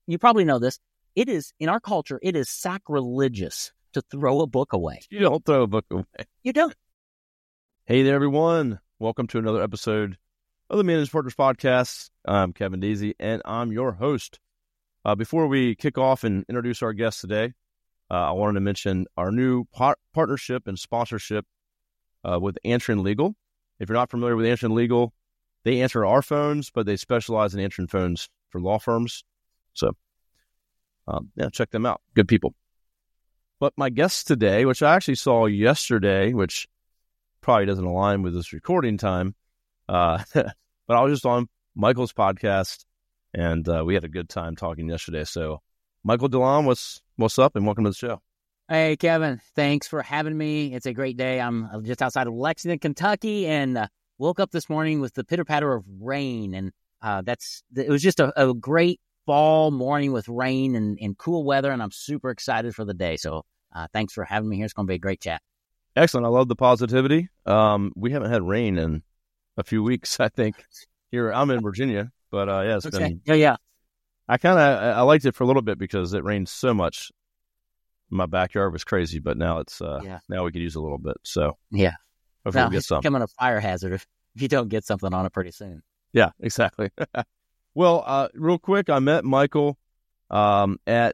you probably know this. It is, in our culture, it is sacrilegious to throw a book away. You don't throw a book away. You don't. Hey there, everyone. Welcome to another episode of the Managed Partners Podcast. I'm Kevin Deasy, and I'm your host. Before we kick off and introduce our guest today, I wanted to mention our new partnership and sponsorship with Antrim Legal. If you're not familiar with Antrim Legal, they answer our phones, but they specialize in answering phones for law firms. So, check them out. Good people. But my guest today, which I actually saw yesterday, which probably doesn't align with this recording time, but I was just on Michael's podcast, and we had a good time talking yesterday. So, Michael Delon, what's up, and welcome to the show. Hey, Kevin. Thanks for having me. It's a great day. I'm just outside of Lexington, Kentucky, and woke up this morning with the pitter-patter of rain, and it was just a great fall morning with rain and cool weather, and I'm super excited for the day. So thanks for having me here. It's going to be a great chat. Excellent. I love the positivity. We haven't had rain in a few weeks, I think. Here, I'm in Virginia, but it's been... Yeah. I liked it for a little bit because it rained so much. My backyard was crazy, but now it's now we could use a little bit. So yeah, hopefully we'll get it's some. becoming a fire hazard if you don't get something on it pretty soon. Yeah, exactly. Well, real quick, I met Michael at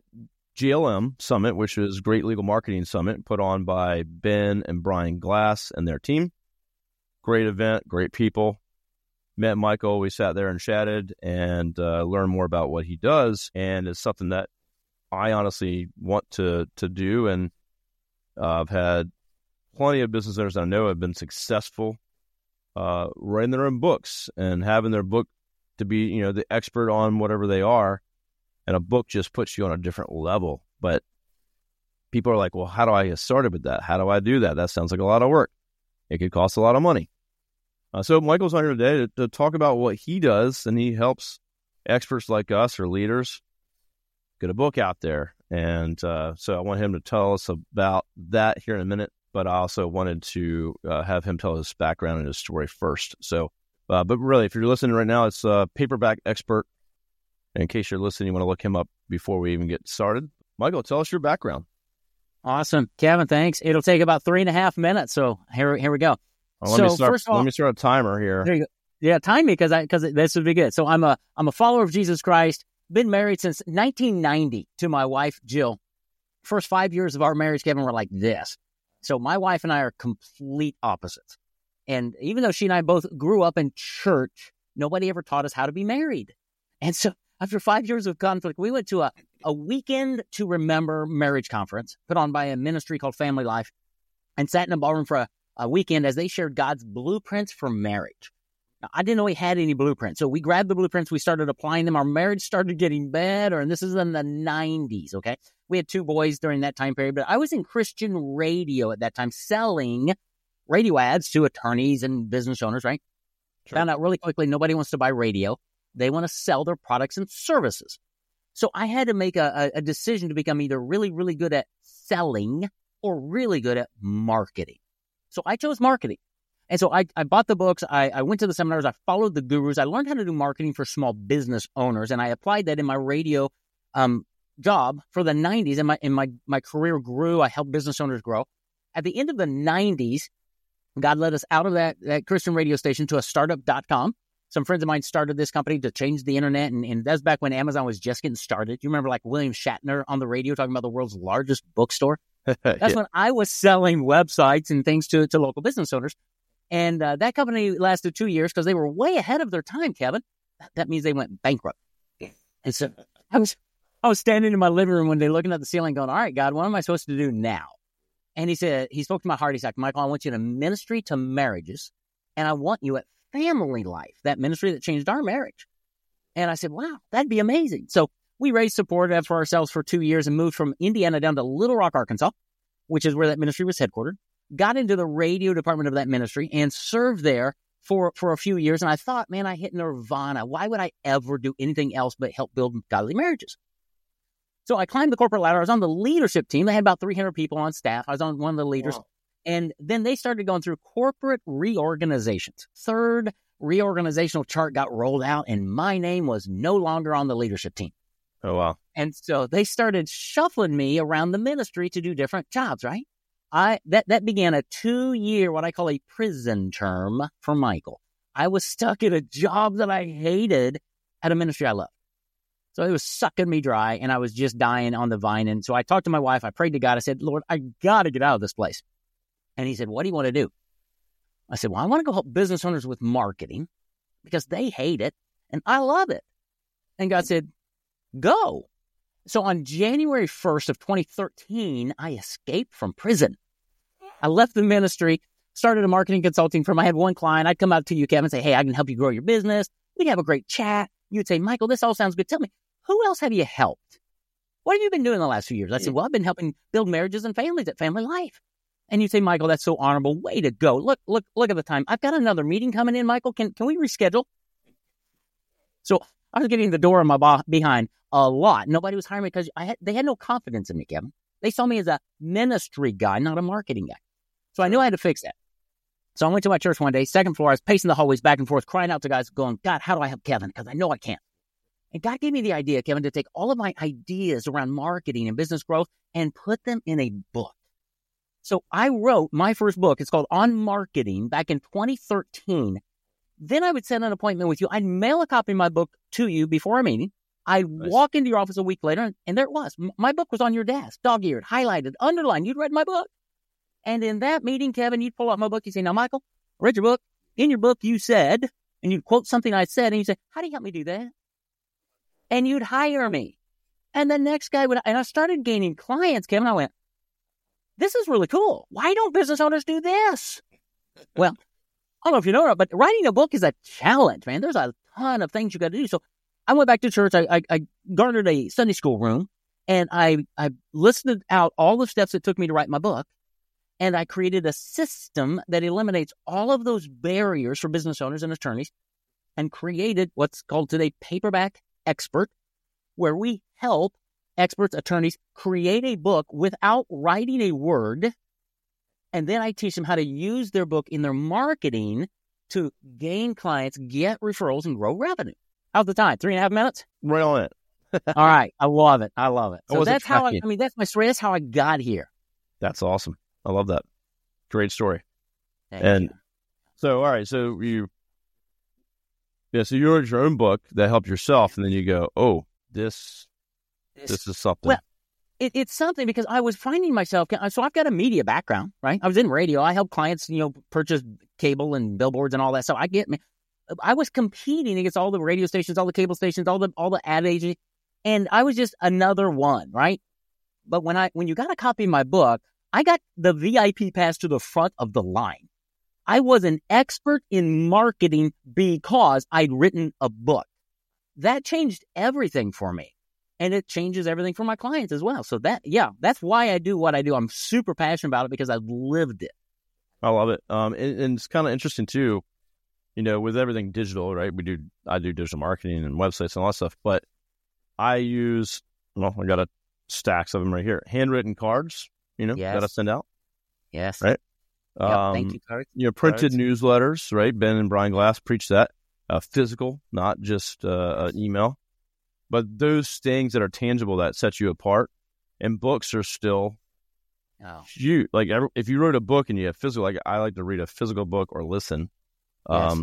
GLM Summit, which is Great Legal Marketing Summit, put on by Ben and Brian Glass and their team. Great event, great people. Met Michael, we sat there and chatted and learned more about what he does, and it's something that I honestly want to do, and I've had plenty of business owners that I know have been successful writing their own books and having their book to be, the expert on whatever they are, and a book just puts you on a different level. But people are like, well, how do I get started with that? How do I do that? That sounds like a lot of work. It could cost a lot of money. So Michael's on here today to talk about what he does, and he helps experts like us or leaders get a book out there. And so I want him to tell us about that here in a minute, but I also wanted to have him tell his background and his story first. So, but really, if you're listening right now, it's Paperback Expert. In case you're listening, you want to look him up before we even get started. Michael, tell us your background. Awesome. Kevin, thanks. It'll take about 3.5 minutes. So here we go. Well, let me start a timer here. There you go. Yeah, time me because this would be good. So I'm a follower of Jesus Christ. Been married since 1990 to my wife Jill. First 5 years of our marriage, Kevin, were like this. So my wife and I are complete opposites. And even though she and I both grew up in church, nobody ever taught us how to be married. And so after 5 years of conflict, we went to a weekend to remember marriage conference put on by a ministry called Family Life, and sat in a ballroom for a weekend as they shared God's blueprints for marriage. Now, I didn't know he had any blueprints. So we grabbed the blueprints, we started applying them. Our marriage started getting better, and this is in the 90s, okay? We had 2 boys during that time period, but I was in Christian radio at that time selling radio ads to attorneys and business owners, right? Sure. Found out really quickly nobody wants to buy radio. They want to sell their products and services. So I had to make a decision to become either really, really good at selling or really good at marketing. So I chose marketing. And so I bought the books. I went to the seminars. I followed the gurus. I learned how to do marketing for small business owners. And I applied that in my radio job for the 90s. And my career grew. I helped business owners grow. At the end of the 90s, God led us out of that Christian radio station to a startup.com. Some friends of mine started this company to change the internet. And that's back when Amazon was just getting started. You remember like William Shatner on the radio talking about the world's largest bookstore? That's when I was selling websites and things to local business owners. And that company lasted 2 years because they were way ahead of their time, Kevin. That means they went bankrupt. And so I was standing in my living room one day looking at the ceiling going, all right, God, what am I supposed to do now? And he spoke to my heart. He's like, Michael, I want you to ministry to marriages, and I want you at Family Life, that ministry that changed our marriage. And I said, wow, that'd be amazing. So we raised support for ourselves for 2 years and moved from Indiana down to Little Rock, Arkansas, which is where that ministry was headquartered. Got into the radio department of that ministry and served there for a few years. And I thought, man, I hit nirvana. Why would I ever do anything else but help build godly marriages? So I climbed the corporate ladder. I was on the leadership team. They had about 300 people on staff. I was on one of the leaders. Wow. And then they started going through corporate reorganizations. Third reorganizational chart got rolled out, and my name was no longer on the leadership team. Oh, wow. And so they started shuffling me around the ministry to do different jobs, right? That began a 2-year, what I call a prison term for Michael. I was stuck in a job that I hated at a ministry I loved. So it was sucking me dry, and I was just dying on the vine. And so I talked to my wife. I prayed to God. I said, Lord, I got to get out of this place. And he said, what do you want to do? I said, well, I want to go help business owners with marketing because they hate it, and I love it. And God said, go. So on January 1st of 2013, I escaped from prison. I left the ministry, started a marketing consulting firm. I had one client. I'd come out to you, Kevin, and say, hey, I can help you grow your business. We'd have a great chat. You'd say, Michael, this all sounds good. Tell me, who else have you helped? What have you been doing the last few years? I said, well, I've been helping build marriages and families at Family Life. And you'd say, Michael, that's so honorable. Way to go. Look at the time. I've got another meeting coming in, Michael. Can we reschedule? So I was getting the door on my behind a lot. Nobody was hiring me because they had no confidence in me, Kevin. They saw me as a ministry guy, not a marketing guy. So I knew I had to fix that. So I went to my church one day, second floor. I was pacing the hallways back and forth, crying out to guys, going, God, how do I help Kevin? Because I know I can't. And God gave me the idea, Kevin, to take all of my ideas around marketing and business growth and put them in a book. So I wrote my first book. It's called On Marketing back in 2013. Then I would set an appointment with you. I'd mail a copy of my book to you before our meeting. I'd walk into your office a week later, and there it was. My book was on your desk, dog-eared, highlighted, underlined. You'd read my book. And in that meeting, Kevin, you'd pull out my book. You'd say, now, Michael, I read your book. In your book, you said, and you'd quote something I said, and you'd say, how do you help me do that? And you'd hire me. And the next guy would, and I started gaining clients, Kevin. I went, this is really cool. Why don't business owners do this? Well, I don't know if you know it, but writing a book is a challenge, man. There's a ton of things you got to do. So I went back to church. I garnered a Sunday school room, and I listed out all the steps it took me to write my book. And I created a system that eliminates all of those barriers for business owners and attorneys and created what's called today Paperback Expert, where we help experts, attorneys, create a book without writing a word. And then I teach them how to use their book in their marketing to gain clients, get referrals, and grow revenue. How's the time? 3.5 minutes? Right on it. All right. I love it. So that's how that's my story. That's how I got here. That's awesome. I love that. Great story. Thank you. So, all right. So you wrote your own book that helped yourself, and then you go, oh, this is something. Well, it's something because I was finding myself, so I've got a media background, right? I was in radio. I help clients, purchase cable and billboards and all that. So I was competing against all the radio stations, all the cable stations, all the ad agencies, and I was just another one, right? But when you got a copy of my book, I got the VIP pass to the front of the line. I was an expert in marketing because I'd written a book. That changed everything for me. And it changes everything for my clients as well. So that's why I do what I do. I'm super passionate about it because I've lived it. I love it. And it's kind of interesting too, with everything digital, right? I do digital marketing and websites and all that stuff, but I got stacks of them right here. Handwritten cards, yes. Got to send out. Yes. Right. Yep, thank you, cards. Printed newsletters, right? Ben and Brian Glass preach that. Physical, not just an email. But those things that are tangible that set you apart, and books are still huge. Like if you wrote a book and you have physical, like I like to read a physical book or listen. Yes.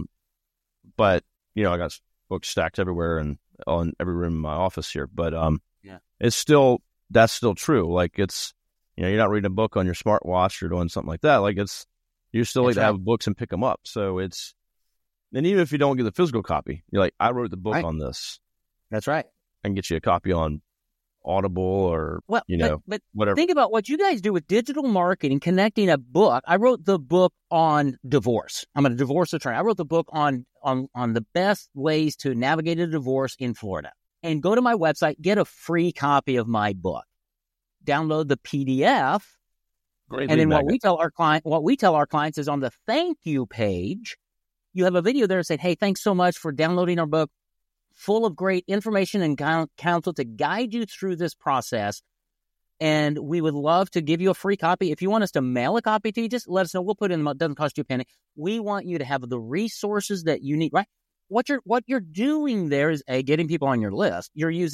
But I got books stacked everywhere and on every room in my office here. But that's still true. Like it's you're not reading a book on your smartwatch or doing something like that. Like you still like to have books and pick them up. So and even if you don't get the physical copy, you're like, I wrote the book on this. That's right. I can get you a copy on Audible or, but whatever. Think about what you guys do with digital marketing, connecting a book. I wrote the book on divorce. I'm a divorce attorney. I wrote the book on the best ways to navigate a divorce in Florida. And go to my website, get a free copy of my book. Download the PDF. Great. And then what we tell our clients is on the thank you page, you have a video there saying, hey, thanks so much for downloading our book. Full of great information and counsel to guide you through this process. And we would love to give you a free copy. If you want us to mail a copy to you, just let us know. We'll put it in. It doesn't cost you a penny. We want you to have the resources that you need, right? What you're doing there is getting people on your list. You're using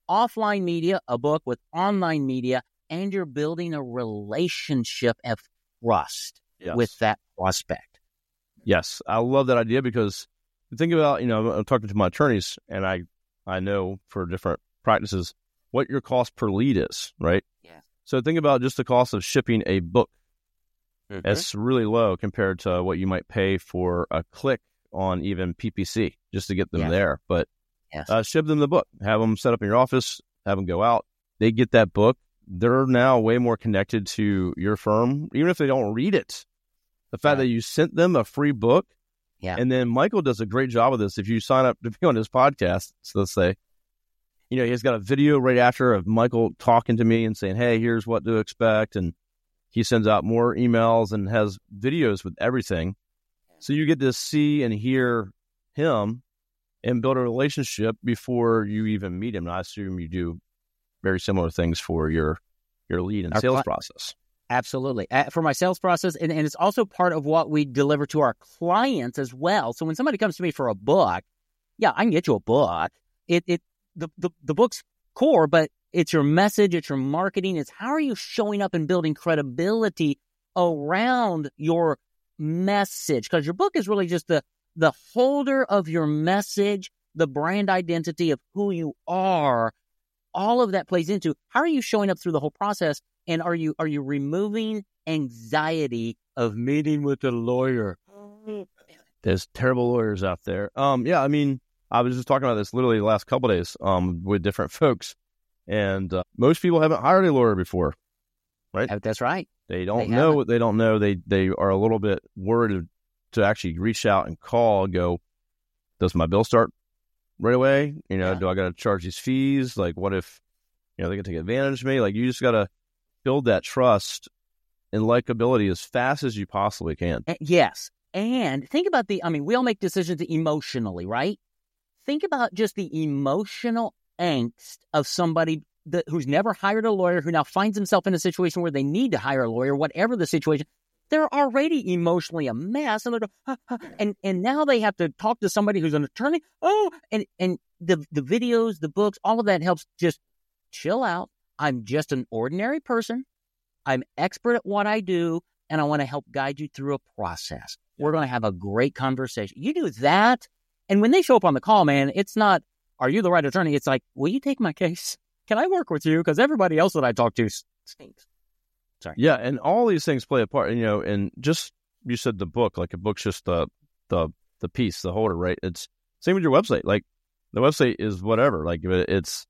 offline media, a book with online media, and you're building a relationship of trust with that prospect. Yes, I love that idea because think about, I'm talking to my attorneys, and I know for different practices what your cost per lead is, right? Yeah. So think about just the cost of shipping a book. Mm-hmm. It's really low compared to what you might pay for a click on even PPC just to get them there. But ship them the book, have them set up in your office, have them go out. They get that book. They're now way more connected to your firm, even if they don't read it. The fact that you sent them a free book. Yeah. And then Michael does a great job of this. If you sign up to be on his podcast, so let's say, he's got a video right after of Michael talking to me and saying, hey, here's what to expect. And he sends out more emails and has videos with everything. So you get to see and hear him and build a relationship before you even meet him. And I assume you do very similar things for your lead and sales process. Absolutely. For my sales process, and it's also part of what we deliver to our clients as well. So when somebody comes to me for a book, I can get you a book. The book's core, but it's your message, it's your marketing, it's how are you showing up and building credibility around your message? Because your book is really just the holder of your message, the brand identity of who you are. All of that plays into how are you showing up through the whole process, and are you removing anxiety of meeting with a lawyer? There's terrible lawyers out there. I was just talking about this literally the last couple of days with different folks, and most people haven't hired a lawyer before, right? That's right. They don't know what they don't know. They are a little bit worried to actually reach out and call and go, does my bill start right away? Do I got to charge these fees? Like, what if, they can take advantage of me? Like, you just got to build that trust and likability as fast as you possibly can. Yes. And think about we all make decisions emotionally, right? Think about just the emotional angst of somebody who's never hired a lawyer, who now finds himself in a situation where they need to hire a lawyer, whatever the situation. They're already emotionally a mess, and and now they have to talk to somebody who's an attorney. And the videos, the books, all of that helps just chill out. I'm just an ordinary person. I'm expert at what I do, and I want to help guide you through a process. We're going to have a great conversation. You do that, and when they show up on the call, man, it's not, are you the right attorney? It's like, will you take my case? Can I work with you? Because everybody else that I talk to stinks. Sorry. Yeah, and all these things play a part. And just, you said the book, like a book's just the piece, the holder, right? It's same with your website. Like, the website is whatever. Like, it's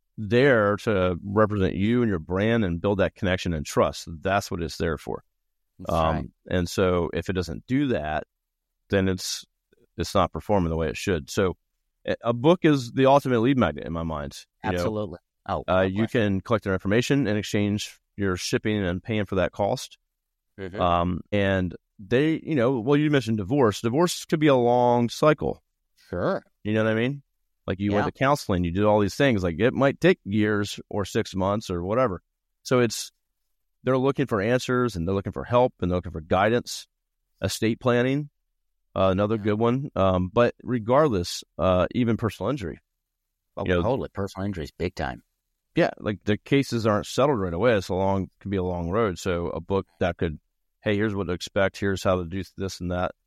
there to represent you and your brand and build that connection and trust. That's what it's there for. Right. And so if it doesn't do that, then it's not performing the way it should. So a book is the ultimate lead magnet in my mind. Absolutely. You can collect their information in exchange your shipping and paying for that cost. Mm-hmm. And they, you mentioned divorce. Divorce could be a long cycle. Sure. You know what I mean? Like, you went to counseling, you did all these things. Like, it might take years or 6 months or whatever. So they're looking for answers, and they're looking for help, and they're looking for guidance. Estate planning, another good one. But regardless, even personal injury. Totally. Personal injury is big time. Yeah, like, the cases aren't settled right away. Could be a long road. So a book that could, hey, here's what to expect. Here's how to do this and that.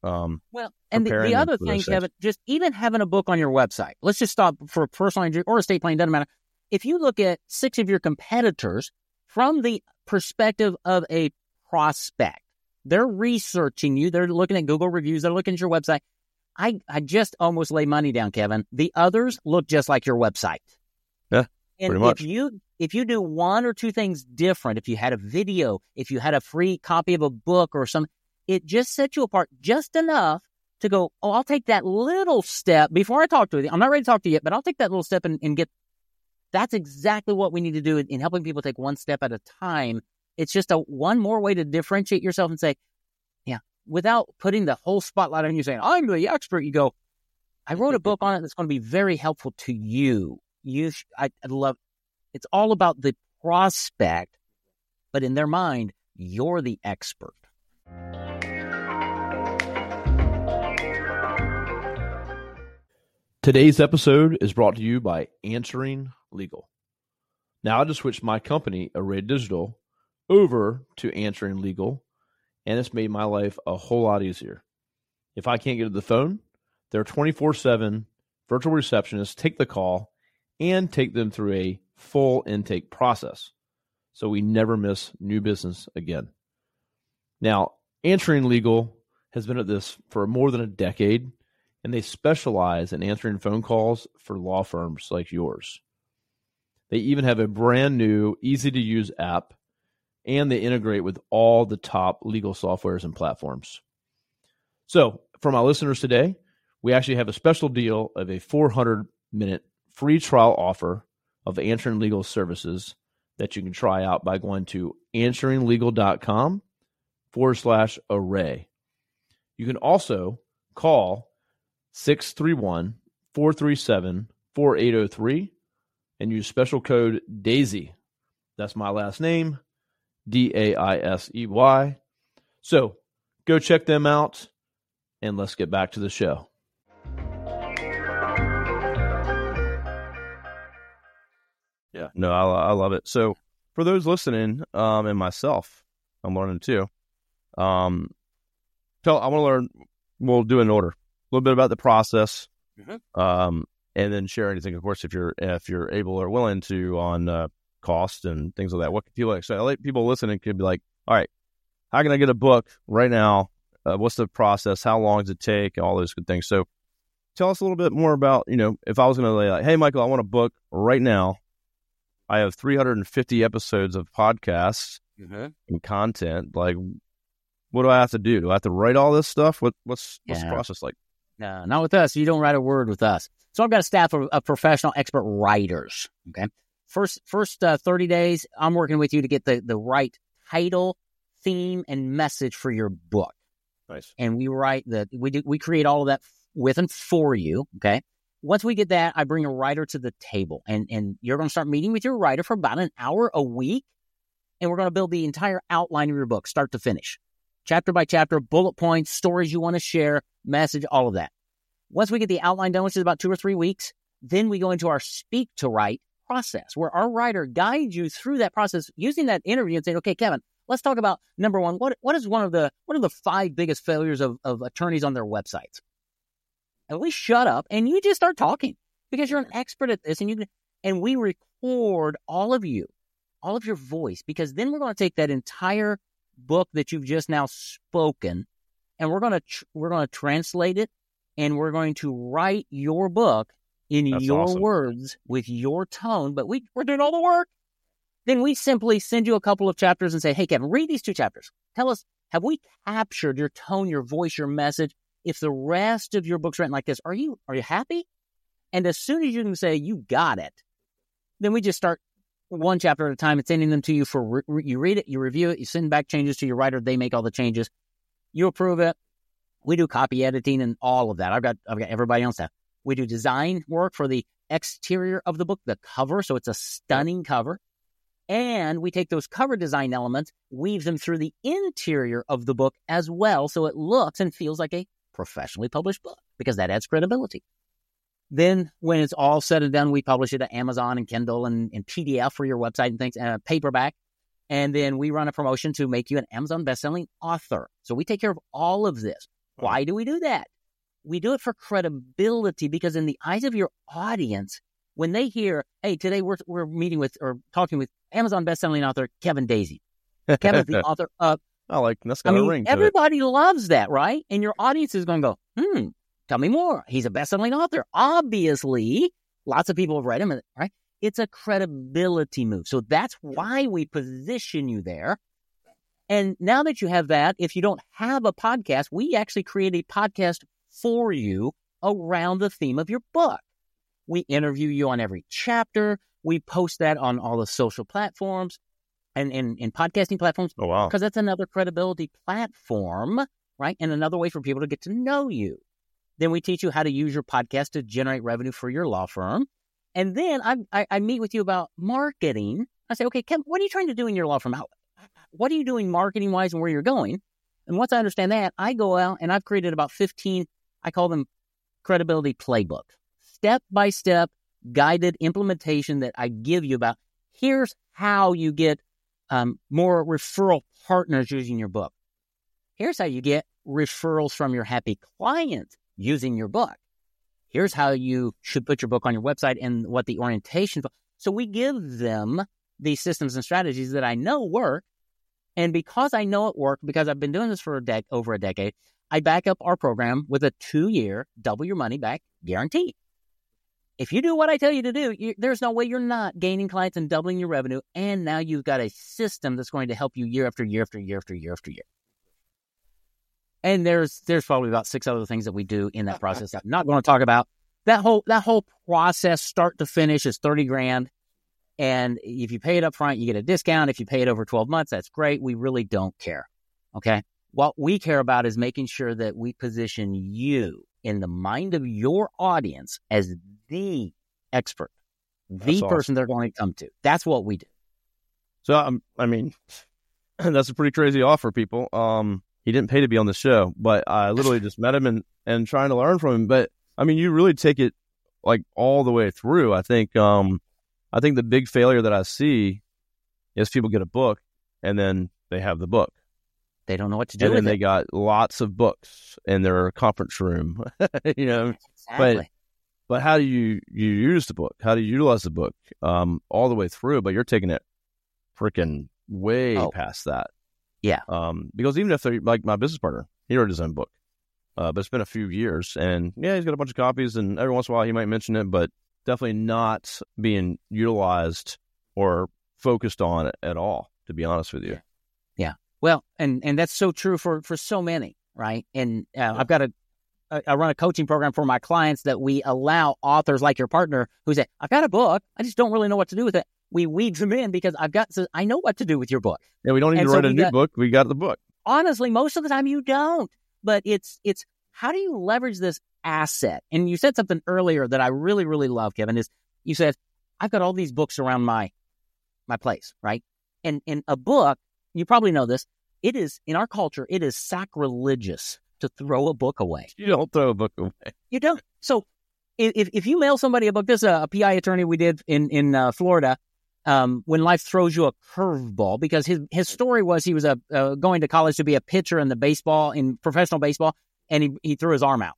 And the other thing, Kevin, just even having a book on your website. Let's just stop for personal injury or estate planning. Doesn't matter. If you look at 6 of your competitors from the perspective of a prospect, they're researching you. They're looking at Google reviews. They're looking at your website. I just almost lay money down, Kevin. The others look just like your website. Yeah. And pretty much. if you do one or two things different, if you had a video, if you had a free copy of a book or something, it just sets you apart just enough to go, I'll take that little step before I talk to you. I'm not ready to talk to you yet, but I'll take that little step and get. That's exactly what we need to do in helping people take one step at a time. It's just one more way to differentiate yourself and say, without putting the whole spotlight on you saying, I'm the expert. You go, I wrote a book on it that's going to be very helpful to you. I love, it's all about the prospect, but in their mind, you're the expert. Today's episode is brought to you by Answering Legal. Now I just switched my company, Array Digital, over to Answering Legal, and it's made my life a whole lot easier. If I can't get to the phone, their 24/7 virtual receptionists take the call and take them through a full intake process, so we never miss new business again. Now, Answering Legal has been at this for more than a decade, and they specialize in answering phone calls for law firms like yours. They even have a brand new, easy-to-use app, and they integrate with all the top legal softwares and platforms. So, for my listeners today, we actually have a special deal of a 400-minute free trial offer of Answering Legal services that you can try out by going to answeringlegal.com/array. You can also call 631-437-4803 and use special code DAISY. That's my last name, DAISEY. So go check them out, and let's get back to the show. Yeah, no, I love it. So for those listening, and myself, I'm learning too. I want to learn. We'll do an order, a little bit about the process, and then share anything, of course, if you're able or willing to, on cost and things like that. What people like? So I let people listening could be like, all right, how can I get a book right now? What's the process? How long does it take? All those good things. So tell us a little bit more about, if I was going to lay like, hey, Michael, I want a book right now. I have 350 episodes of podcasts and content. Like, what do I have to do? Do I have to write all this stuff? What's the process like? No, not with us. You don't write a word with us. So I've got a staff of professional expert writers. Okay. First 30 days, I'm working with you to get the right title, theme, and message for your book. Nice. And we create all of that with and for you. Okay. Once we get that, I bring a writer to the table, and you're going to start meeting with your writer for about an hour a week, and we're going to build the entire outline of your book, start to finish, chapter by chapter, bullet points, stories you want to share, message, all of that. Once we get the outline done, which is about 2 or 3 weeks, then we go into our speak to write process, where our writer guides you through that process using that interview and saying, okay, Kevin, let's talk about number one. What are the 5 biggest failures of attorneys on their websites? And we shut up and you just start talking because you're an expert at this, and we record all of your voice, because then we're going to take that entire book that you've just now spoken, and we're going to translate it, and we're going to write your book in your words with your tone. But we're doing all the work. Then we simply send you a couple of chapters and say, hey, Kevin, read these 2 chapters. Tell us, have we captured your tone, your voice, your message? If the rest of your book's written like this, are you happy? And as soon as you can say you got it, then we just start 1 chapter at a time and sending them to you for you read it, you review it, you send back changes to your writer, they make all the changes, you approve it. We do copy editing and all of that. I've got everybody on staff. We do design work for the exterior of the book, the cover, so it's a stunning cover. And we take those cover design elements, weave them through the interior of the book as well, so it looks and feels like a professionally published book, because that adds credibility. Then when it's all said and done, we publish it at Amazon and Kindle and PDF for your website and things, and paperback. And then we run a promotion to make you an Amazon bestselling author. So we take care of all of this. Why do we do that? We do it for credibility, because in the eyes of your audience, when they hear, hey, today we're meeting with or talking with Amazon bestselling author Kevin Daisy. Kevin's the author of... That's got a ring to everybody loves that, right? And your audience is going to go, tell me more. He's a best-selling author. Obviously, lots of people have read him, right? It's a credibility move. So that's why we position you there. And now that you have that, if you don't have a podcast, we actually create a podcast for you around the theme of your book. We interview you on every chapter. We post that on all the social platforms and podcasting platforms. Oh, wow. Because that's another credibility platform, right? And another way for people to get to know you. Then we teach you how to use your podcast to generate revenue for your law firm. And then I meet with you about marketing. I say, okay, Kevin, what are you trying to do in your law firm? What are you doing marketing-wise and where you're going? And once I understand that, I go out and I've created about 15, I call them credibility playbook. Step-by-step guided implementation that I give you about, here's how you get more referral partners using your book. Here's how you get referrals from your happy clients using your book. Here's how you should put your book on your website and what the orientation. So we give them these systems and strategies that I know work. And because I know it worked, because I've been doing this for over a decade, I back up our program with a 2-year double your money back guarantee. If you do what I tell you to do, there's no way you're not gaining clients and doubling your revenue. And now you've got a system that's going to help you year after year after year after year after year. And there's probably about 6 other things that we do in that process. I'm not going to talk about that whole process, start to finish, is $30,000. And if you pay it up front, you get a discount. If you pay it over 12 months, that's great. We really don't care. Okay. What we care about is making sure that we position you in the mind of your audience as the expert, the person they're going to come to. That's what we do. So, I mean, that's a pretty crazy offer, people. He didn't pay to be on the show, but I literally just met him and trying to learn from him. But I mean, you really take it like all the way through. I think the big failure that I see is people get a book and then they have the book. They don't know what to do with it. And then they got lots of books in their conference room, you know. Exactly. But how do you use the book? How do you utilize the book all the way through? But you're taking it freaking way past that. Yeah. Because even if they're like my business partner, he wrote his own book, but it's been a few years, and yeah, he's got a bunch of copies, and every once in a while he might mention it, but definitely not being utilized or focused on it at all, to be honest with you. Yeah. Well, and that's so true for so many, right? And I've got I run a coaching program for my clients that we allow authors like your partner who say, I've got a book, I just don't really know what to do with it. We weed them in because I know what to do with your book. Yeah, we don't need to write a new book. We got the book. Honestly, most of the time you don't. But it's how do you leverage this asset? And you said something earlier that I really, really love, Kevin, is you said, I've got all these books around my place, right? And a book, you probably know this, it is, in our culture, it is sacrilegious to throw a book away. You don't throw a book away. You don't. So if you mail somebody a book, this is a PI attorney we did in Florida, when life throws you a curveball, because his story was he was going to college to be a pitcher in professional baseball, and he threw his arm out.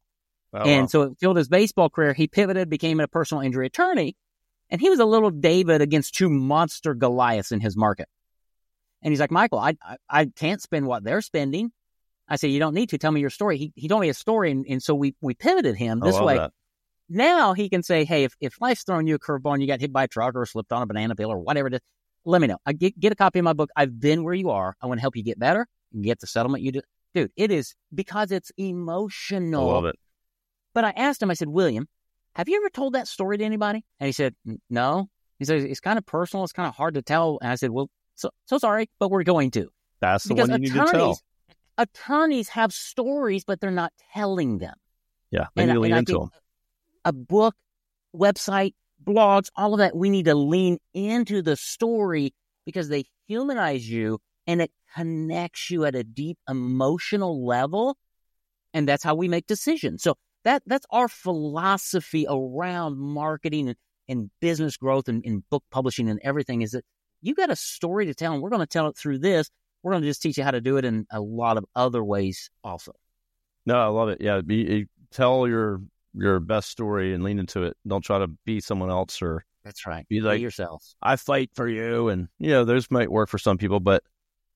So it killed his baseball career. He pivoted, became a personal injury attorney, and he was a little David against 2 monster Goliaths in his market. And he's like, Michael, I can't spend what they're spending. I said, you don't need to. Tell me your story. He told me a story, and so we pivoted him this way. That. Now he can say, hey, if life's throwing you a curveball and you got hit by a truck or slipped on a banana peel or whatever it is, let me know. I get a copy of my book. I've been where you are. I want to help you get better and get the settlement you do. Dude, it is because it's emotional. I love it. But I asked him, I said, William, have you ever told that story to anybody? And he said, no. He said, it's kind of personal. It's kind of hard to tell. And I said, well, so sorry, but we're going to. That's the one you need to tell. Attorneys have stories, but they're not telling them. Yeah, they need to lean into them. A book, website, blogs, all of that, we need to lean into the story because they humanize you and it connects you at a deep emotional level. And that's how we make decisions. So that's our philosophy around marketing and business growth and book publishing and everything, is that you got a story to tell, and we're going to tell it through this. We're going to just teach you how to do it in a lot of other ways also. No, I love it. Yeah, tell your best story and lean into it. Don't try to be someone else, or that's right. Be like yourself. I fight for you, and those might work for some people, but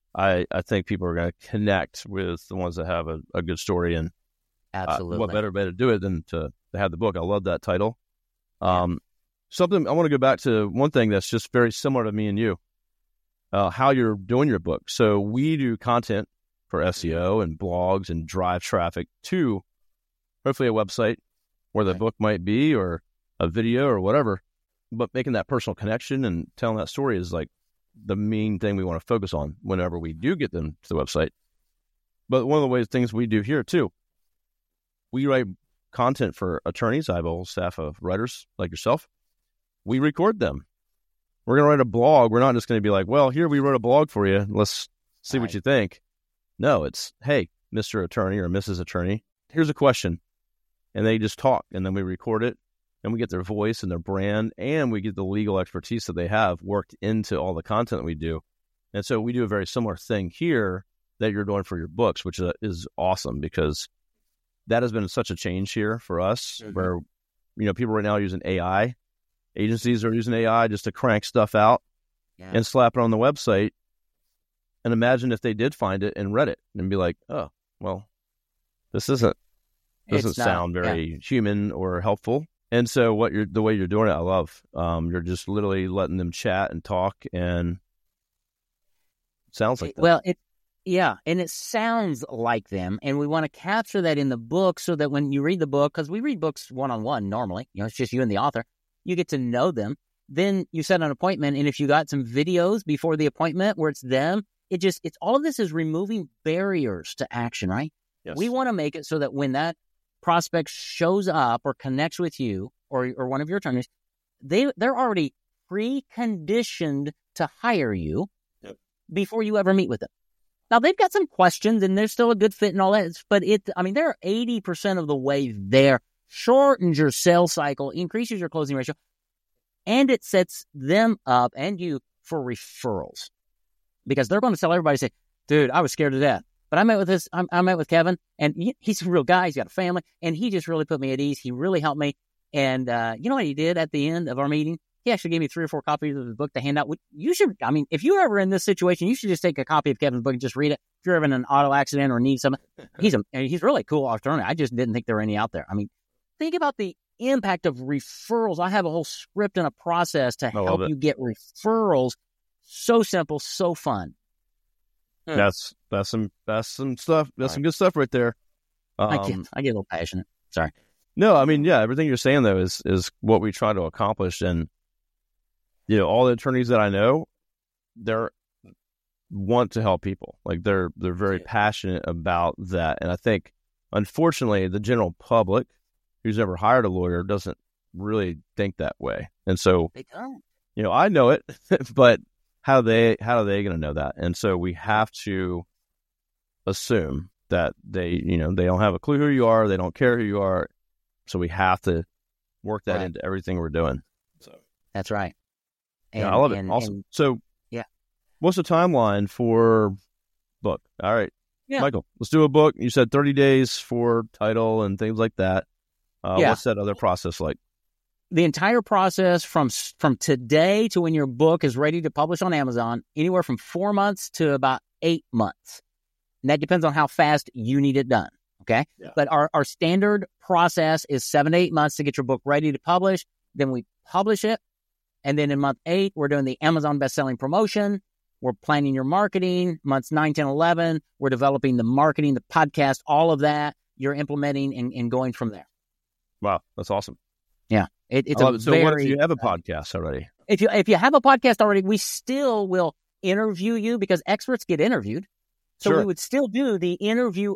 I think people are going to connect with the ones that have a good story, and absolutely, what better way to do it than to have the book? I love that title. Something I want to go back to, one thing that's just very similar to me and you, how you're doing your book. So we do content for SEO and blogs and drive traffic to hopefully a website where the book might be, or a video or whatever, but making that personal connection and telling that story is like the main thing we want to focus on whenever we do get them to the website. But one of the things we do here too, we write content for attorneys. I have a whole staff of writers like yourself. We record them. We're going to write a blog. We're not just going to be like, well, here, we wrote a blog for you. Let's see what you think. No, it's, hey, Mr. Attorney or Mrs. Attorney, here's a question. And they just talk, and then we record it, and we get their voice and their brand, and we get the legal expertise that they have worked into all the content that we do. And so we do a very similar thing here that you're doing for your books, which is awesome, because that has been such a change here for us, where, people right now are using AI. Agencies are using AI just to crank stuff out and slap it on the website. And imagine if they did find it and read it and be like, oh, well, this doesn't sound very human or helpful. And so the way you're doing it, I love. You're just literally letting them chat and talk, and it sounds like that. Well, and it sounds like them, and we want to capture that in the book so that when you read the book, because we read books one-on-one normally, it's just you and the author, you get to know them. Then you set an appointment, and if you got some videos before the appointment where it's them, it's all of this is removing barriers to action, right? Yes. We want to make it so that when that prospect shows up or connects with you or one of your attorneys, they're already preconditioned to hire you before you ever meet with them. Now, they've got some questions, and they're still a good fit and all that, but they're 80% of the way there. Shortens your sales cycle, increases your closing ratio, and it sets them up and you for referrals. Because they're going to tell everybody, say, dude, I was scared to death. But I met with Kevin, and he's a real guy. He's got a family, and he just really put me at ease. He really helped me. And you know what he did at the end of our meeting? He actually gave me 3 or 4 copies of the book to hand out. You should, if you're ever in this situation, you should just take a copy of Kevin's book and just read it. If you're having an auto accident or need something, he's really cool alternative. I just didn't think there were any out there. Think about the impact of referrals. I have a whole script and a process to help you get referrals. So simple, so fun. That's some stuff. That's some good stuff right there. I get a little passionate. Sorry. No, everything you're saying though is what we try to accomplish. And all the attorneys that I know, they're want to help people. Like they're very passionate about that. And I think, unfortunately, the general public who's never hired a lawyer doesn't really think that way. And so they don't. I know it, but how are they going to know that? And so we have to assume that they don't have a clue who you are, they don't care who you are. So we have to work that into everything we're doing. So that's right. And, I love it. Awesome. So what's the timeline for book? All right, Michael, let's do a book. You said 30 days for title and things like that. What's that other process like? The entire process from today to when your book is ready to publish on Amazon, anywhere from 4 months to about 8 months. And that depends on how fast you need it done. Okay. Yeah. But our standard process is 7 to 8 months to get your book ready to publish. Then we publish it. And then in month 8, we're doing the Amazon best-selling promotion. We're planning your marketing. Months 9, 10, 11, we're developing the marketing, the podcast, all of that. You're implementing and going from there. Wow. That's awesome. Yeah. It's so what if you have a podcast already? If you have a podcast already, we still will interview you because experts get interviewed. So we would still do the interview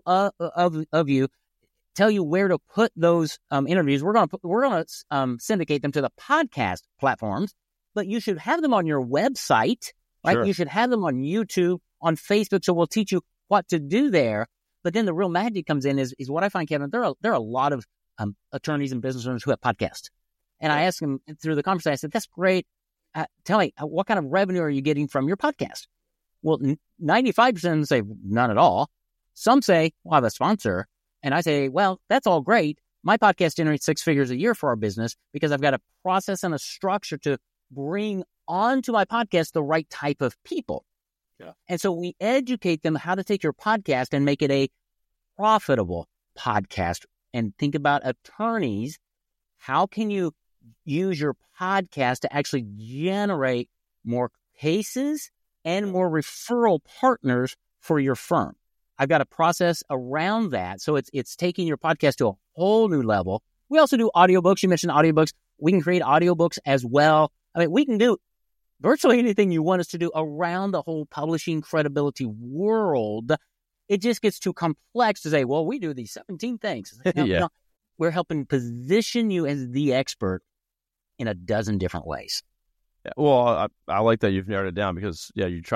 of you, tell you where to put those interviews. We're going to syndicate them to the podcast platforms, but you should have them on your website, right? Sure. You should have them on YouTube, on Facebook. So we'll teach you what to do there. But then the real magic comes in is what I find, Kevin. There are a lot of attorneys and business owners who have podcasts. And I asked them through the conversation, I said, that's great. Tell me, what kind of revenue are you getting from your podcast? Well, 95% of them say none at all. Some say, well, I have a sponsor. And I say, well, that's all great. My podcast generates 6 figures a year for our business because I've got a process and a structure to bring onto my podcast the right type of people. Yeah. And so we educate them how to take your podcast and make it a profitable podcast. And think about attorneys. How can you use your podcast to actually generate more cases and more referral partners for your firm? I've got a process around that. So it's taking your podcast to a whole new level. We also do audiobooks. You mentioned audiobooks. We can create audiobooks as well. We can do virtually anything you want us to do around the whole publishing credibility world. It just gets too complex to say, well, we do these 17 things. No, we're helping position you as the expert in a dozen different ways. Yeah, well, I like that you've narrowed it down because,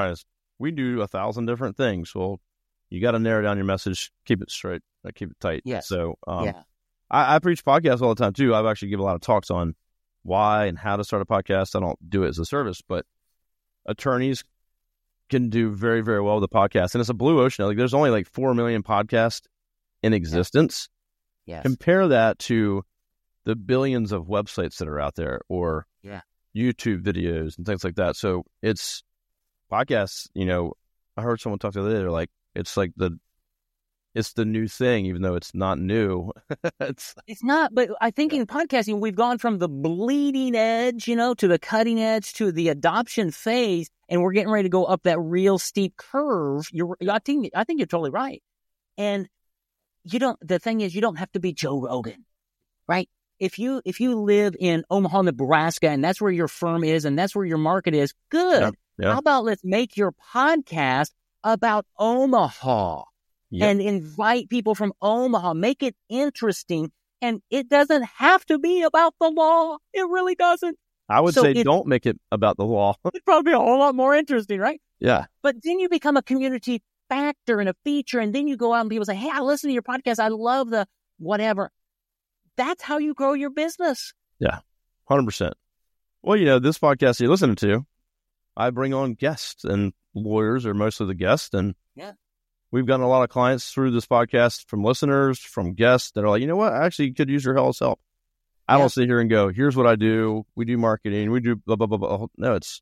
we do 1,000 different things. Well, you got to narrow down your message, keep it straight, keep it tight. Yes. So, I preach podcasts all the time too. I've actually give a lot of talks on why and how to start a podcast. I don't do it as a service, but attorneys can do very, very well with a podcast. And it's a blue ocean. Like there's only like 4 million podcasts in existence. Yes. Compare that to the billions of websites that are out there or YouTube videos and things like that. So it's podcasts, I heard someone talk the other day, they're like, it's the new thing, even though it's not new. It's not, but I think in podcasting, we've gone from the bleeding edge, to the cutting edge, to the adoption phase, and we're getting ready to go up that real steep curve. I think you're totally right. And the thing is, you don't have to be Joe Rogan, right? If you live in Omaha, Nebraska, and that's where your firm is, and that's where your market is, good. Yeah. How about let's make your podcast about Omaha? Yep. And invite people from Omaha, make it interesting. And it doesn't have to be about the law. It really doesn't. I would say don't make it about the law. It'd probably be a whole lot more interesting, right? Yeah. But then you become a community factor and a feature, and then you go out and people say, hey, I listen to your podcast. I love the whatever. That's how you grow your business. Yeah, 100%. Well, this podcast you're listening to, I bring on guests, and lawyers are mostly the guests, and we've gotten a lot of clients through this podcast from listeners, from guests that are like, you know what, I actually could use your help. I don't sit here and go, here's what I do. We do marketing. We do blah, blah, blah, blah. No, it's,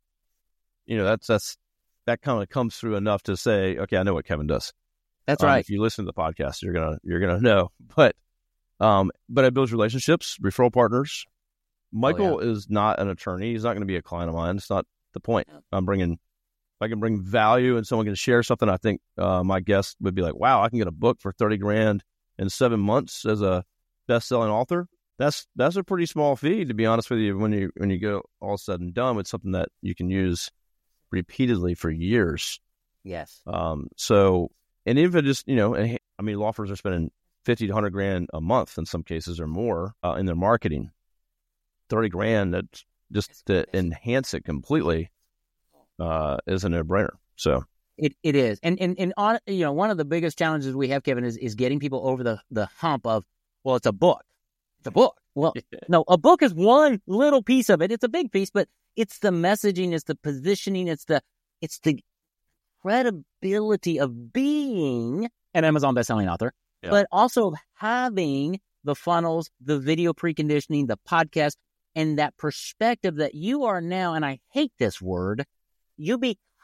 that kind of comes through enough to say, okay, I know what Kevin does. That's right. If you listen to the podcast, you're going to know. But it builds relationships, referral partners. Michael is not an attorney. He's not going to be a client of mine. It's not the point. If I can bring value and someone can share something, I think my guest would be like, wow, I can get a book for $30,000 in 7 months as a best-selling author. That's a pretty small fee, to be honest with you. When you go all said and done with something that you can use repeatedly for years. Yes. So, and even if it just, law firms are spending $50,000 to $100,000 a month in some cases or more in their marketing. $30,000, that's just to enhance it completely is a no-brainer. So it is, and on one of the biggest challenges we have, Kevin, is getting people over the hump of, well, it's a book. It's a book. Well, no, a book is one little piece of it. It's a big piece, but it's the messaging, it's the positioning, it's the credibility of being an Amazon bestselling author, but also having the funnels, the video preconditioning, the podcast, and that perspective that you are now, and I hate this word, you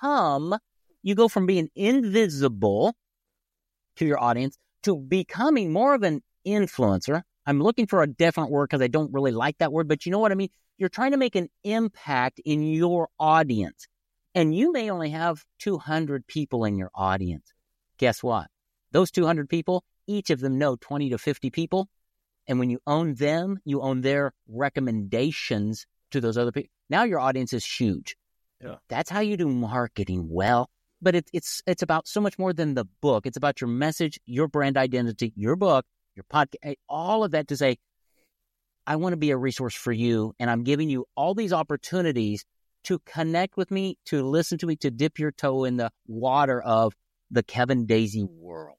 go from being invisible to your audience to becoming more of an influencer. I'm looking for a different word because I don't really like that word, but you know what I mean? You're trying to make an impact in your audience, and you may only have 200 people in your audience. Guess what? Those 200 people, each of them know 20 to 50 people. And when you own them, you own their recommendations to those other people. Now your audience is huge. Yeah. That's how you do marketing well. But it's about so much more than the book. It's about your message, your brand identity, your book, your podcast, all of that to say, I want to be a resource for you. And I'm giving you all these opportunities to connect with me, to listen to me, to dip your toe in the water of the Kevin Daisy world.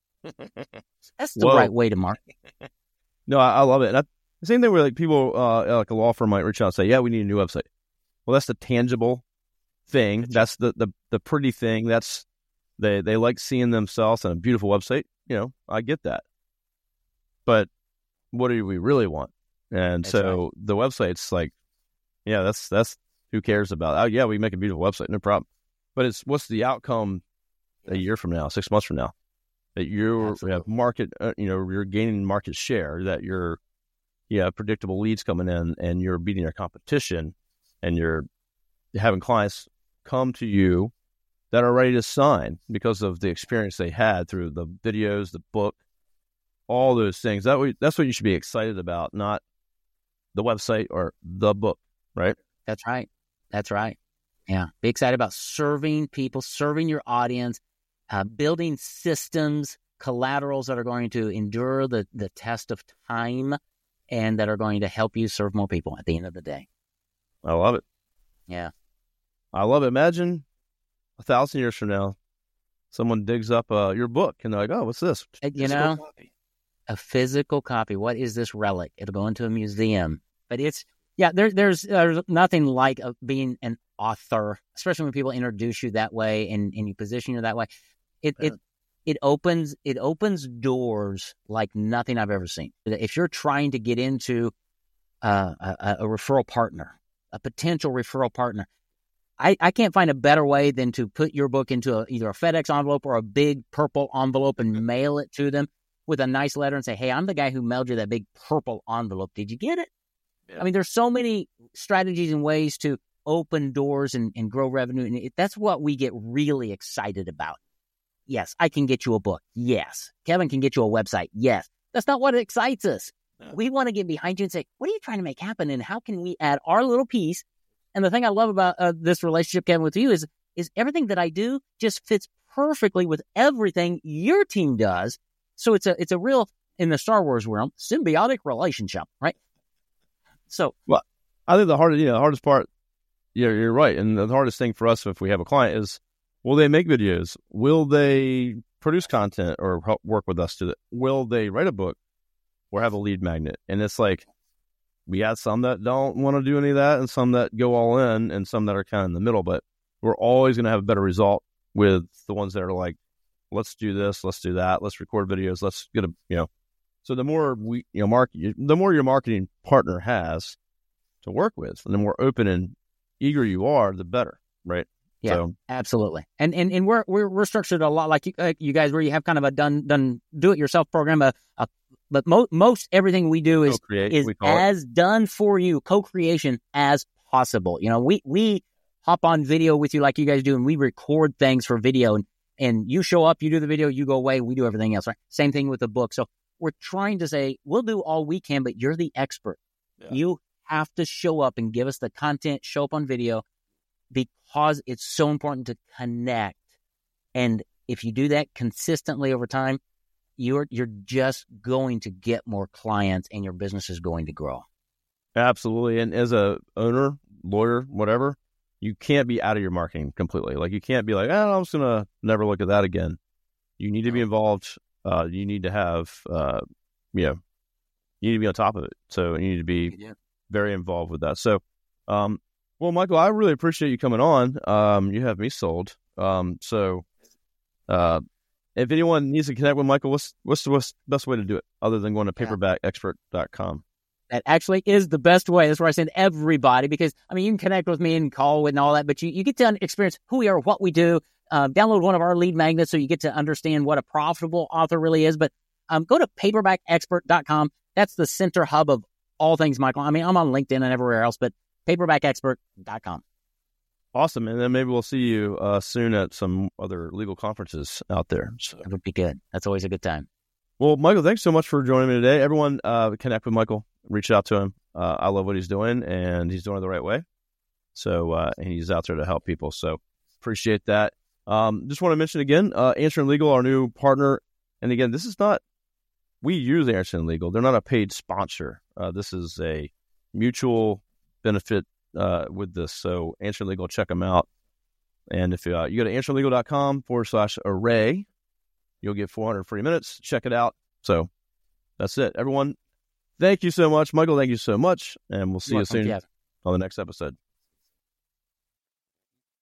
That's the right way to market. No, I love it. And the same thing where like people, like a law firm might reach out and say, yeah, we need a new website. Well, that's the tangible thing. That's the pretty thing. That's they like seeing themselves on a beautiful website. I get that. But what do we really want? And that's so the website's like, that's who cares about? Oh, yeah, we make a beautiful website, no problem. But it's what's the outcome a year from now, 6 months from now? That you have market, you're gaining market share, that you're, predictable leads coming in and you're beating your competition and you're having clients come to you that are ready to sign because of the experience they had through the videos, the book, all those things. That's what you should be excited about, not the website or the book, right? That's right. Yeah. Be excited about serving people, serving your audience, building systems, collaterals that are going to endure the test of time and that are going to help you serve more people at the end of the day. I love it. Yeah. I love it. Imagine 1,000 years from now, someone digs up your book and they're like, oh, what's this? a physical copy. What is this relic? It'll go into a museum. But there's nothing like being an author, especially when people introduce you that way and you position you that way. It opens doors like nothing I've ever seen. If you're trying to get into a referral partner, a potential referral partner, I can't find a better way than to put your book into either a FedEx envelope or a big purple envelope and mail it to them with a nice letter and say, hey, I'm the guy who mailed you that big purple envelope. Did you get it? Yeah. I mean, there's so many strategies and ways to open doors and grow revenue. And that's what we get really excited about. Yes, I can get you a book. Yes. Kevin can get you a website. Yes. That's not what excites us. No. We want to get behind you and say, what are you trying to make happen? And how can we add our little piece? And the thing I love about this relationship, Kevin, with you is everything that I do just fits perfectly with everything your team does. So it's a real, in the Star Wars realm, symbiotic relationship, right? So, well, I think the hardest part, you're right. And the hardest thing for us, if we have a client, is will they make videos? Will they produce content or help work with us will they write a book or have a lead magnet? And it's like, we got some that don't want to do any of that and some that go all in and some that are kind of in the middle, but we're always going to have a better result with the ones that are like, let's do this, let's do that, let's record videos, let's get so the more the more your marketing partner has to work with, and the more open and eager you are, the better, right? Yeah, so, absolutely. And we're structured a lot like you guys, where you have kind of a done do it yourself program, but most everything we do is as done for you, co-creation as possible. We hop on video with you like you guys do, and we record things for video, and you show up, you do the video, you go away, we do everything else, right? Same thing with the book. So we're trying to say, we'll do all we can, but you're the expert. Yeah. You have to show up and give us the content, show up on video, because it's so important to connect. And if you do that consistently over time, you're just going to get more clients and your business is going to grow. Absolutely. And as a owner, lawyer, whatever, you can't be out of your marketing completely. Like, you can't be like, I'm just going to never look at that again. You need to be involved. You need to have, you need to be on top of it. So you need to be very involved with that. So, well, Michael, I really appreciate you coming on. You have me sold. So, if anyone needs to connect with Michael, what's the best way to do it other than going to paperbackexpert.com? That actually is the best way. That's where I send everybody, because, you can connect with me and call with and all that, but you get to experience who we are, what we do. Download one of our lead magnets so you get to understand what a profitable author really is. But go to paperbackexpert.com. That's the center hub of all things Michael. I'm on LinkedIn and everywhere else, but paperbackexpert.com. Awesome. And then maybe we'll see you soon at some other legal conferences out there. So. That would be good. That's always a good time. Well, Michael, thanks so much for joining me today. Everyone, connect with Michael. Reach out to him. I love what he's doing, and he's doing it the right way. So, and he's out there to help people. So appreciate that. Just want to mention again, Answering Legal, our new partner. And again, this is not, we use Answering Legal. They're not a paid sponsor. This is a mutual benefit with this. So Answering Legal, check them out. And if you go to answerinlegal.com/array, you'll get 400 free minutes. Check it out. So that's it. Everyone, thank you so much. Michael, thank you so much. And we'll see you soon on the next episode.